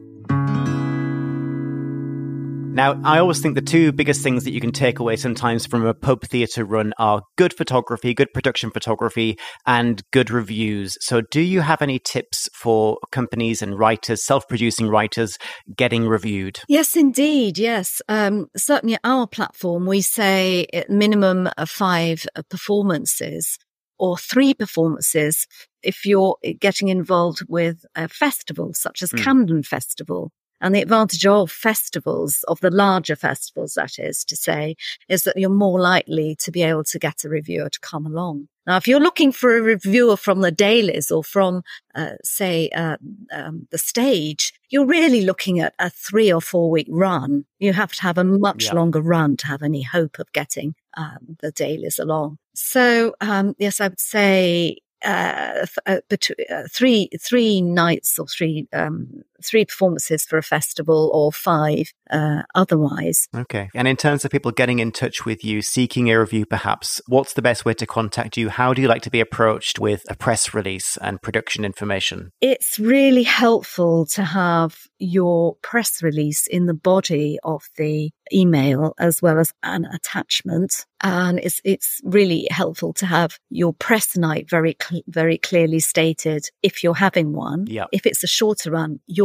Now, I always think the two biggest things that you can take away sometimes from a pub theatre run are good photography, good production photography, and good reviews. So do you have any tips for companies and writers, self-producing writers, getting reviewed? Yes, indeed. Yes. Um, certainly at our platform, we say at minimum of five performances or three performances if you're getting involved with a festival such as mm. Camden Festival. And the advantage of festivals, of the larger festivals, that is to say, is that you're more likely to be able to get a reviewer to come along. Now, if you're looking for a reviewer from the dailies or from, uh, say, uh, um, the stage, you're really looking at a three or four week run. You have to have a much yeah. longer run to have any hope of getting um, the dailies along. So, um, yes, I would say uh, uh, between, uh, three three nights or three um, three performances for a festival, or five uh, otherwise. Okay. And in terms of people getting in touch with you, seeking a review perhaps, what's the best way to contact you? How do you like to be approached with a press release and production information? It's really helpful to have your press release in the body of the email as well as an attachment. And it's it's really helpful to have your press night very cl- very clearly stated if you're having one. Yep. If it's a shorter run, your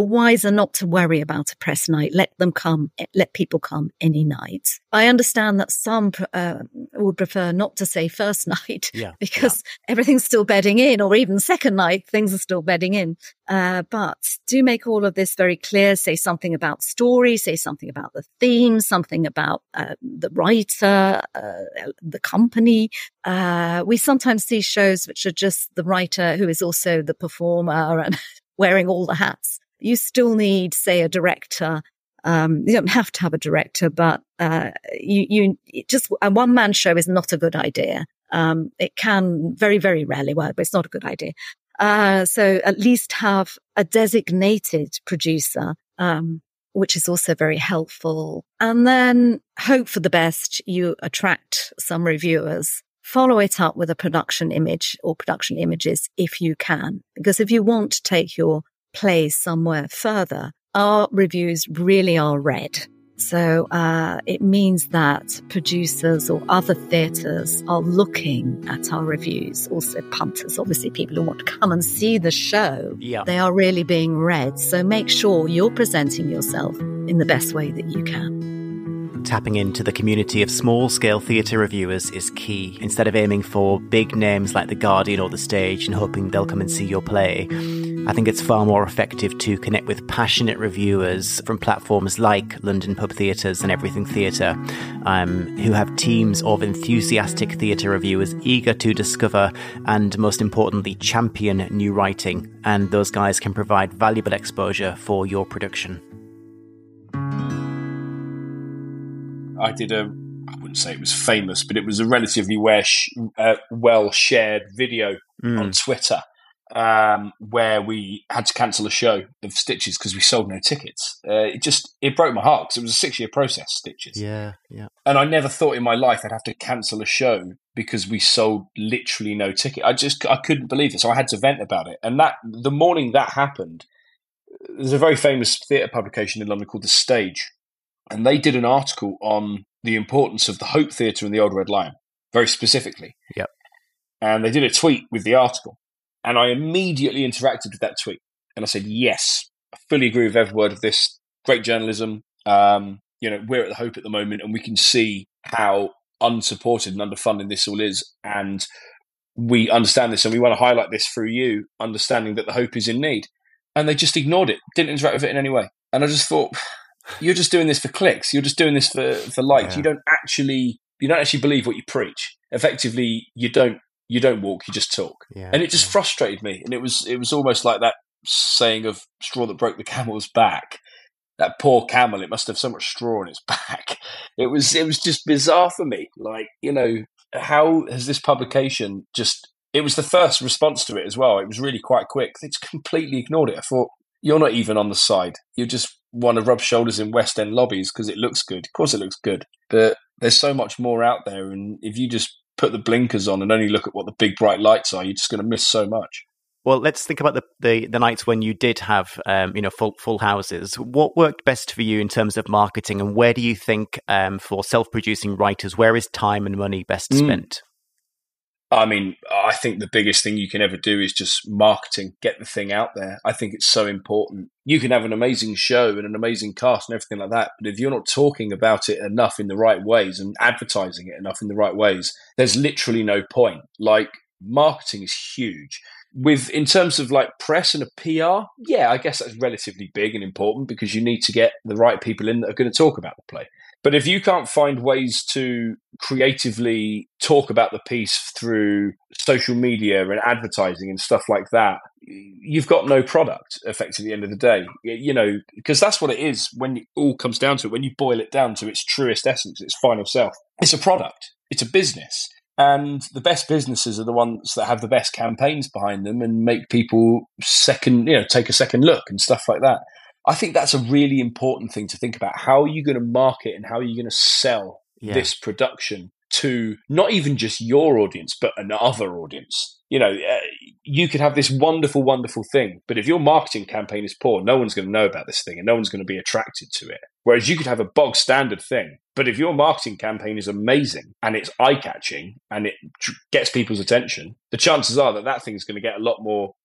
wiser not to worry about a press night. Let them come, let people come any night. I understand that some uh, would prefer not to say first night yeah, because yeah. everything's still bedding in, or even second night, things are still bedding in. Uh, but do make all of this very clear. Say something about story, say something about the theme, something about uh, the writer, uh, the company. Uh, we sometimes see shows which are just the writer who is also the performer and wearing all the hats. You still need, say, a director. Um, you don't have to have a director, but uh, you, you just a one-man show is not a good idea. Um, it can very, very rarely work, but it's not a good idea. Uh, so at least have a designated producer, um, which is also very helpful. And then hope for the best. You attract some reviewers. Follow it up with a production image or production images if you can, because if you want to take your play somewhere further, our reviews really are read. So uh, it means that producers or other theatres are looking at our reviews, also punters, obviously people who want to come and see the show. Yeah. They are really being read. So make sure you're presenting yourself in the best way that you can. Tapping into the community of small-scale theatre reviewers is key. Instead of aiming for big names like The Guardian or The Stage and hoping they'll come and see your play, I think it's far more effective to connect with passionate reviewers from platforms like London Pub Theatres and Everything Theatre, um, who have teams of enthusiastic theatre reviewers eager to discover and, most importantly, champion new writing. And those guys can provide valuable exposure for your production. I did a, I wouldn't say it was famous, but it was a relatively well, uh, well shared video mm. on Twitter um, where we had to cancel a show of Stitches because we sold no tickets. Uh, it just, it broke my heart because it was a six year process, Stitches. Yeah, yeah. And I never thought in my life I'd have to cancel a show because we sold literally no ticket. I just, I couldn't believe it. So I had to vent about it. And that, the morning that happened, there's a very famous theatre publication in London called The Stage. And they did an article on the importance of the Hope Theatre and the Old Red Lion, very specifically. Yep. And they did a tweet with the article. And I immediately interacted with that tweet. And I said, yes, I fully agree with every word of this. Great journalism. Um, you know, we're at the Hope at the moment, and we can see how unsupported and underfunded this all is. And we understand this, and we want to highlight this through you, understanding that the Hope is in need. And they just ignored it, didn't interact with it in any way. And I just thought, you're just doing this for clicks. You're just doing this for, for likes. Yeah. You don't actually you don't actually believe what you preach. Effectively, you don't you don't walk, you just talk. Yeah, and it just yeah. frustrated me. And it was it was almost like that saying of straw that broke the camel's back. That poor camel, it must have so much straw on its back. It was it was just bizarre for me. Like, you know, how has this publication just it was the first response to it as well. It was really quite quick. They just completely ignored it. I thought, you're not even on the side. You just want to rub shoulders in West End lobbies because it looks good. Of course it looks good. But there's so much more out there. And if you just put the blinkers on and only look at what the big bright lights are, you're just going to miss so much. Well, let's think about the, the, the nights when you did have um, you know full full houses. What worked best for you in terms of marketing, and where do you think um, for self-producing writers, where is time and money best mm. spent? I mean, I think the biggest thing you can ever do is just marketing, get the thing out there. I think it's so important. You can have an amazing show and an amazing cast and everything like that, but if you're not talking about it enough in the right ways and advertising it enough in the right ways, there's literally no point. Like, marketing is huge. With in terms of like press and a P R, yeah, I guess that's relatively big and important because you need to get the right people in that are going to talk about the play. But if you can't find ways to creatively talk about the piece through social media and advertising and stuff like that, you've got no product, effectively, at the end of the day. You know, because that's what it is when it all comes down to it. When you boil it down to its truest essence, its final self, it's a product. It's a business. And the best businesses are the ones that have the best campaigns behind them and make people second, you know, take a second look and stuff like that. I think that's a really important thing to think about. How are you going to market and how are you going to sell yeah. this production to not even just your audience, but another audience? You know, uh, you could have this wonderful, wonderful thing, but if your marketing campaign is poor, no one's going to know about this thing and no one's going to be attracted to it. Whereas you could have a bog standard thing, but if your marketing campaign is amazing and it's eye-catching and it gets people's attention, the chances are that that thing is going to get a lot more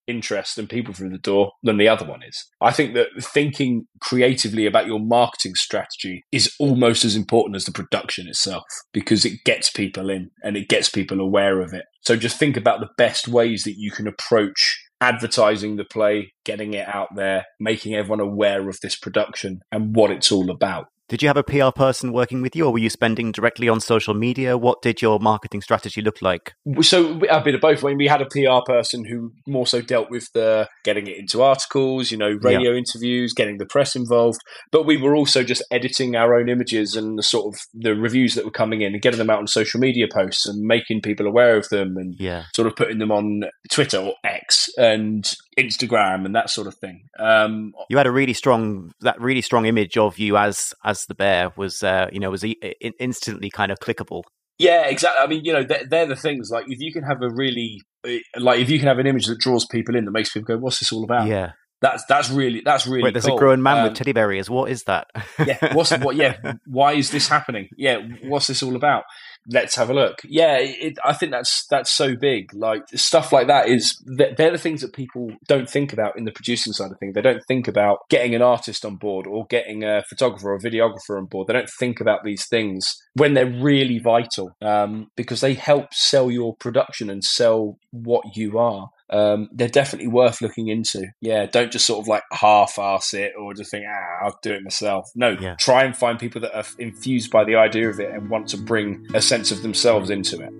interest and people through the door than the other one is. I think that thinking creatively about your marketing strategy is almost as important as the production itself, because it gets people in and it gets people aware of it. So just think about the best ways that you can approach advertising the play, getting it out there, making everyone aware of this production and what it's all about. Did you have a P R person working with you, or were you spending directly on social media? What did your marketing strategy look like? So a bit of both. I mean, we had a P R person who more so dealt with the getting it into articles, you know, radio yeah. interviews, getting the press involved. But we were also just editing our own images and the sort of the reviews that were coming in and getting them out on social media posts and making people aware of them and yeah. sort of putting them on Twitter or X and Instagram and that sort of thing. Um, you had a really strong, that really strong image of you as as the bear was, uh, you know, was e- instantly kind of clickable. Yeah, exactly. I mean, you know, they're, they're the things. Like, if you can have a really, like, if you can have an image that draws people in, that makes people go, "What's this all about?" Yeah, that's that's really that's really. Wait, there's cool. a grown man um, with teddy bears. What is that? yeah, what's what? Yeah, why is this happening? Yeah, what's this all about? Let's have a look. Yeah, it, I think that's that's so big. Like, stuff like that is they're the things that people don't think about in the producing side of things. They don't think about getting an artist on board or getting a photographer or a videographer on board. They don't think about these things when they're really vital, um, because they help sell your production and sell what you are. Um, they're definitely worth looking into. Yeah, don't just sort of like half-ass it or just think, ah, I'll do it myself. No, yeah. Try and find people that are infused by the idea of it and want to bring a sense of themselves into it.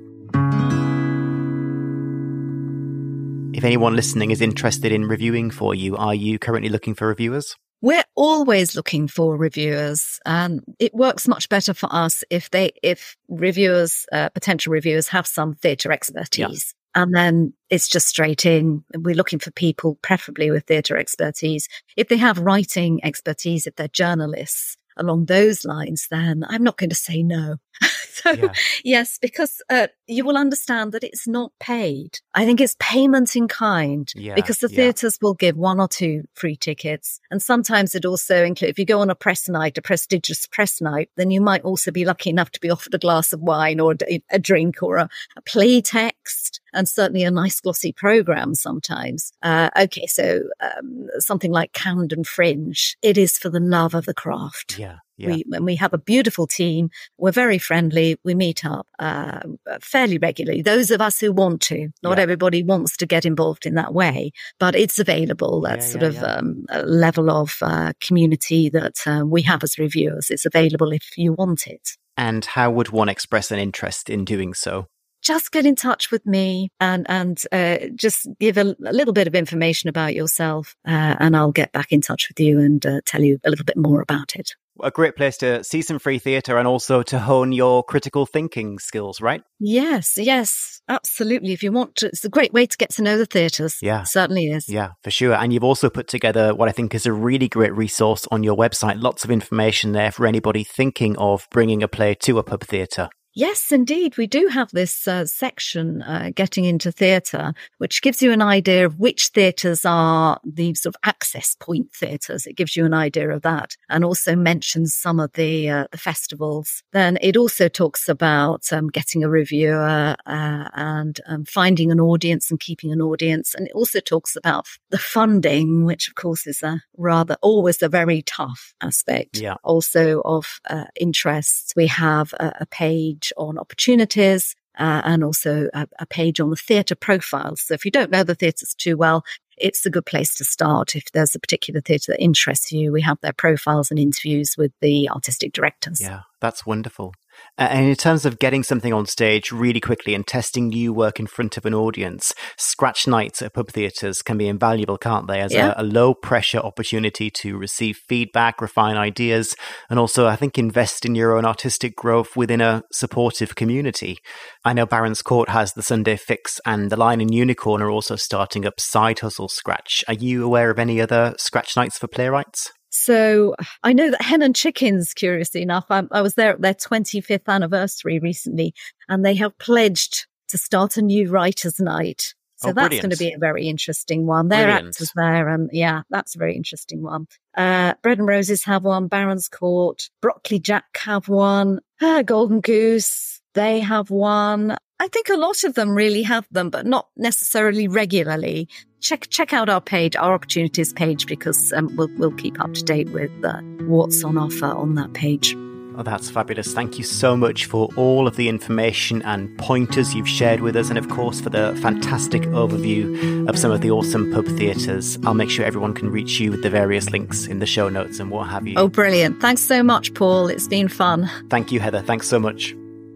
If anyone listening is interested in reviewing for you, are you currently looking for reviewers? We're always looking for reviewers, and it works much better for us if they, if reviewers, uh, potential reviewers, have some theatre expertise. Yeah. And then it's just straight in. We're looking for people, preferably with theatre expertise. If they have writing expertise, if they're journalists along those lines, then I'm not going to say no. So, yeah. yes, because uh, you will understand that it's not paid. I think it's payment in kind, yeah, because the yeah. theatres will give one or two free tickets. And sometimes it also includes, if you go on a press night, a prestigious press night, then you might also be lucky enough to be offered a glass of wine or a, a drink or a, a play text, and certainly a nice glossy programme sometimes. Uh, okay, so um, something like Camden Fringe, it is for the love of the craft. Yeah. Yeah. We, and we have a beautiful team. We're very friendly. We meet up uh, fairly regularly. Those of us who want to, not yeah. everybody wants to get involved in that way, but it's available. That yeah, sort yeah, of yeah. Um, a level of uh, community that uh, we have as reviewers. It's available if you want it. And how would one express an interest in doing so? Just get in touch with me and and uh, just give a, a little bit of information about yourself, uh, and I'll get back in touch with you and uh, tell you a little bit more about it. A great place to see some free theatre and also to hone your critical thinking skills, right? Yes, yes, absolutely. If you want to, it's a great way to get to know the theatres. Yeah. It certainly is. Yeah, for sure. And you've also put together what I think is a really great resource on your website. Lots of information there for anybody thinking of bringing a play to a pub theatre. Yes, indeed. We do have this uh, section, uh, Getting into Theatre, which gives you an idea of which theatres are the sort of access point theatres. It gives you an idea of that, and also mentions some of the uh, the festivals. Then it also talks about um, getting a reviewer uh, and um, finding an audience and keeping an audience. And it also talks about the funding, which of course is a rather always a very tough aspect. Yeah. Also of uh, interests. We have a, a page on opportunities uh, and also a, a page on the theatre profiles. So if you don't know the theatres too well, it's a good place to start. If there's a particular theatre that interests you, we have their profiles and interviews with the artistic directors. Yeah, that's wonderful. Uh, and in terms of getting something on stage really quickly and testing new work in front of an audience, scratch nights at pub theatres can be invaluable, can't they? As yeah. a, a low-pressure opportunity to receive feedback, refine ideas, and also, I think, invest in your own artistic growth within a supportive community. I know Barons Court has the Sunday Fix, and the Lion and Unicorn are also starting up Side Hustle Scratch. Are you aware of any other scratch nights for playwrights? So I know that Hen and Chickens, curiously enough, I, I was there at their twenty-fifth anniversary recently, and they have pledged to start a new writers' night. So oh, that's brilliant. going to be a very interesting one. There are actors there, and yeah, that's a very interesting one. Uh, Bread and Roses have one, Barons Court, Broccoli Jack have one, uh, Golden Goose, they have one. I think a lot of them really have them, but not necessarily regularly. Check check out our page, our opportunities page, because um, we'll we'll keep up to date with uh, what's on offer on that page. Oh, that's fabulous. Thank you so much for all of the information and pointers you've shared with us, and of course for the fantastic overview of some of the awesome pub theatres. I'll make sure everyone can reach you with the various links in the show notes and what have you. Oh, brilliant. Thanks so much, Paul. It's been fun. Thank you, Heather. Thanks so much.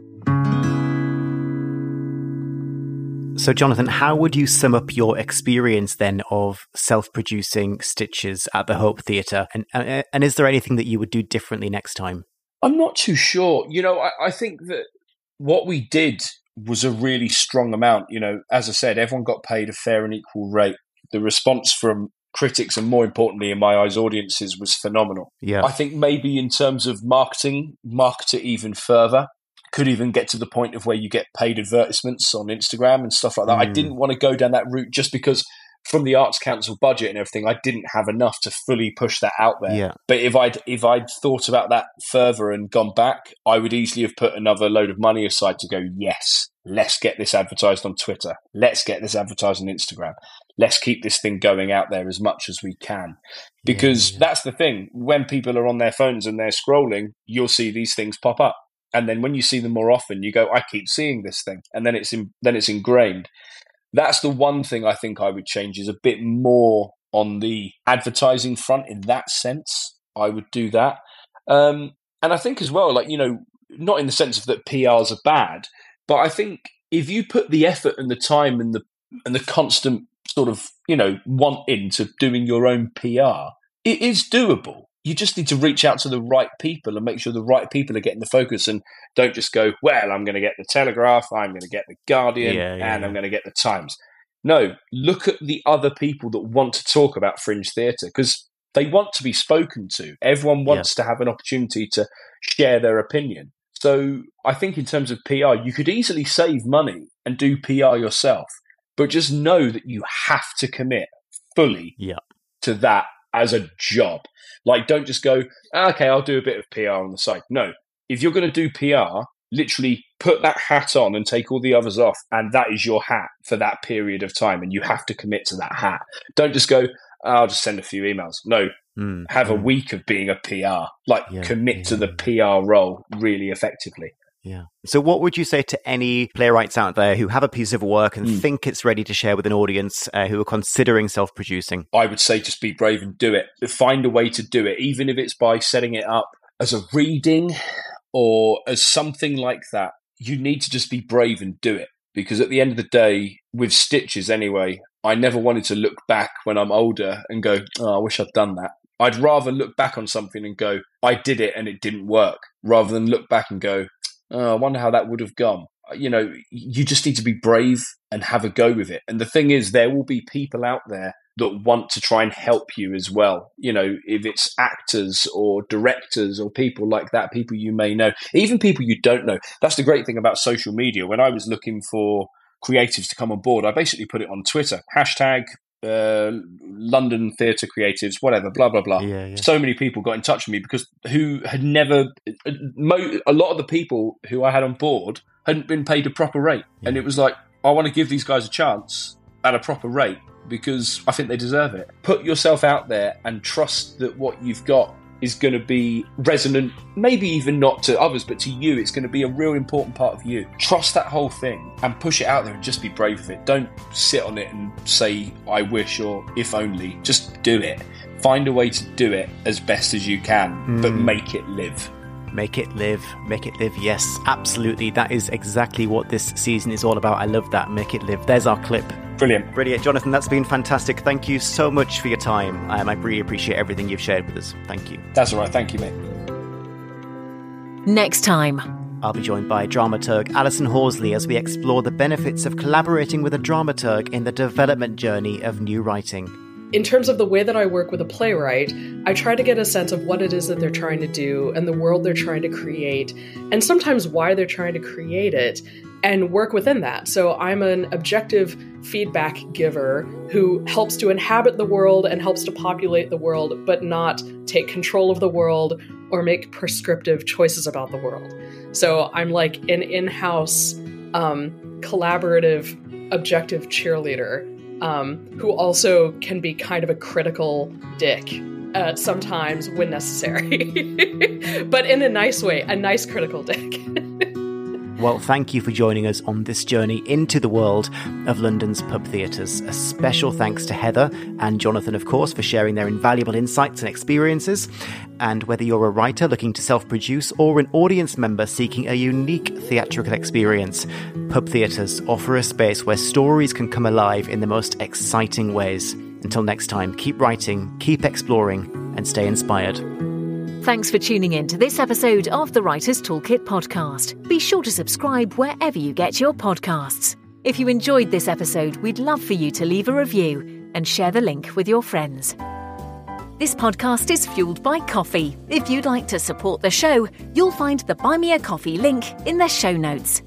So, Jonathan, how would you sum up your experience then of self-producing Stitches at the Hope Theatre? And, uh, and is there anything that you would do differently next time? I'm not too sure. You know, I, I think that what we did was a really strong amount. You know, as I said, everyone got paid a fair and equal rate. The response from critics and, more importantly, in my eyes, audiences was phenomenal. Yeah. I think maybe in terms of marketing, market it even further. Could even get to the point of where you get paid advertisements on Instagram and stuff like that. Mm. I didn't want to go down that route just because from the Arts Council budget and everything, I didn't have enough to fully push that out there. Yeah. But if I'd if I'd thought about that further and gone back, I would easily have put another load of money aside to go, yes, let's get this advertised on Twitter. Let's get this advertised on Instagram. Let's keep this thing going out there as much as we can. Because yeah, yeah. that's the thing. When people are on their phones and they're scrolling, you'll see these things pop up. And then when you see them more often, you go, I keep seeing this thing. And then it's in, then it's ingrained. That's the one thing I think I would change, is a bit more on the advertising front in that sense. I would do that. Um, and I think as well, like, you know, not in the sense of that P Rs are bad, but I think if you put the effort and the time and the and the constant sort of, you know, want into doing your own P R, it is doable. You just need to reach out to the right people and make sure the right people are getting the focus, and don't just go, well, I'm going to get the Telegraph, I'm going to get the Guardian, yeah, yeah, and yeah. I'm going to get the Times. No, look at the other people that want to talk about fringe theatre, because they want to be spoken to. Everyone wants yeah. to have an opportunity to share their opinion. So I think in terms of P R, you could easily save money and do P R yourself, but just know that you have to commit fully yeah. to that as a job. Like, don't just go, okay, I'll do a bit of P R on the side. No, if you're going to do P R, literally put that hat on and take all the others off, and that is your hat for that period of time, and you have to commit to that hat. Don't just go, oh, I'll just send a few emails. No, mm, have mm. a week of being a P R. Like, yeah, commit yeah, to the P R role really effectively. Yeah. So what would you say to any playwrights out there who have a piece of work and mm. think it's ready to share with an audience, uh, who are considering self-producing? I would say just be brave and do it. Find a way to do it, even if it's by setting it up as a reading or as something like that. You need to just be brave and do it, because at the end of the day, with Stitches anyway, I never wanted to look back when I'm older and go, oh, I wish I'd done that. I'd rather look back on something and go, I did it and it didn't work, rather than look back and go, oh, I wonder how that would have gone. You know, you just need to be brave and have a go with it. And the thing is, there will be people out there that want to try and help you as well. You know, if it's actors or directors or people like that, people you may know, even people you don't know. That's the great thing about social media. When I was looking for creatives to come on board, I basically put it on Twitter, hashtag uh, London Theatre Creatives, whatever, blah, blah, blah. Yeah, yeah. So many people got in touch with me because who had never, a lot of the people who I had on board hadn't been paid a proper rate. Yeah. And it was like, I want to give these guys a chance at a proper rate because I think they deserve it. Put yourself out there and trust that what you've got is going to be resonant, maybe even not to others, but to you. It's going to be a real important part of you. Trust that whole thing and push it out there and just be brave with it. Don't sit on it and say, I wish or if only. Just do it. Find a way to do it as best as you can, mm. but make it live. Make it live, make it live. Yes, absolutely. That is exactly what this season is all about. I love that. Make it live. There's our clip. Brilliant. Brilliant. Jonathan, that's been fantastic. Thank you so much for your time. Um, I really appreciate everything you've shared with us. Thank you. That's all right. Thank you, mate. Next time, I'll be joined by dramaturg Alison Horsley as we explore the benefits of collaborating with a dramaturg in the development journey of new writing. In terms of the way that I work with a playwright, I try to get a sense of what it is that they're trying to do and the world they're trying to create, and sometimes why they're trying to create it, and work within that. So I'm an objective feedback giver who helps to inhabit the world and helps to populate the world, but not take control of the world or make prescriptive choices about the world. So I'm like an in-house um, collaborative, objective cheerleader um, who also can be kind of a critical dick uh, sometimes when necessary. But in a nice way, a nice critical dick. Well, thank you for joining us on this journey into the world of London's pub theatres. A special thanks to Heather and Jonathan, of course, for sharing their invaluable insights and experiences. And whether you're a writer looking to self-produce or an audience member seeking a unique theatrical experience, pub theatres offer a space where stories can come alive in the most exciting ways. Until next time, keep writing, keep exploring, and stay inspired. Thanks for tuning in to this episode of the Writer's Toolkit podcast. Be sure to subscribe wherever you get your podcasts. If you enjoyed this episode, we'd love for you to leave a review and share the link with your friends. This podcast is fueled by coffee. If you'd like to support the show, you'll find the Buy Me a Coffee link in the show notes.